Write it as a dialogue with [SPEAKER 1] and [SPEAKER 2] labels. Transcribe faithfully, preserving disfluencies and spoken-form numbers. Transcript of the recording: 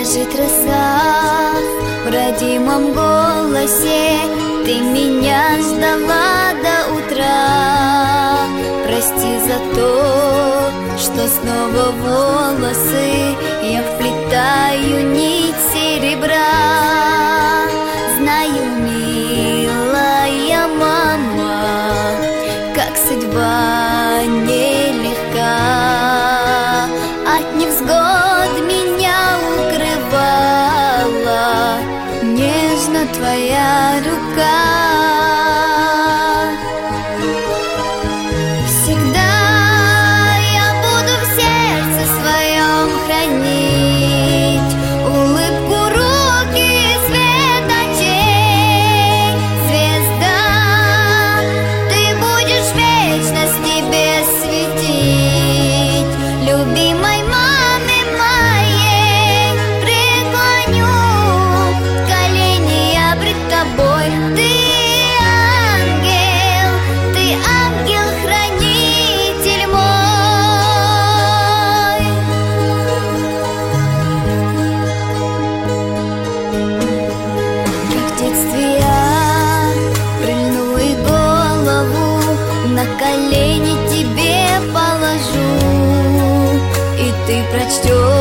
[SPEAKER 1] Скажет роса в родимом голосе: ты меня ждала до утра. Прости за то, что снова в волосы я вплетаю нить серебра. Знаю, милая мама, как судьба нелегка. От невзгод меня укрывала нежно твоя рука. Всегда я буду в сердце своем хранить улыбку, руки, свет очей. Звезда, ты будешь вечность тебе светить. Любимой маме моей преклоню колени я пред тобой. Ты ангел, ты ангел-хранитель мой. Как в детстве я прильну и голову на колени тебе положу, и ты прочтешь